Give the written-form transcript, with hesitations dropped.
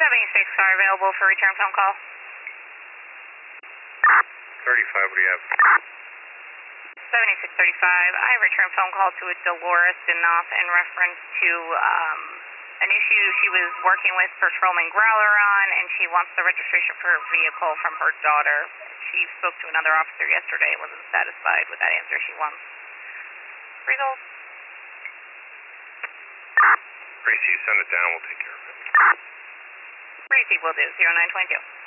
76 car available for return phone call. 35, what do you have? 7635, I have returned phone call to a Dolores Denoff in reference to an issue she was working with Patrolman Growler on, and she wants the registration for her vehicle from her daughter. She spoke to another officer yesterday and wasn't satisfied with that answer. She wants results. Gracie, you send it down, we'll take care of it. Gracie will do, 0922.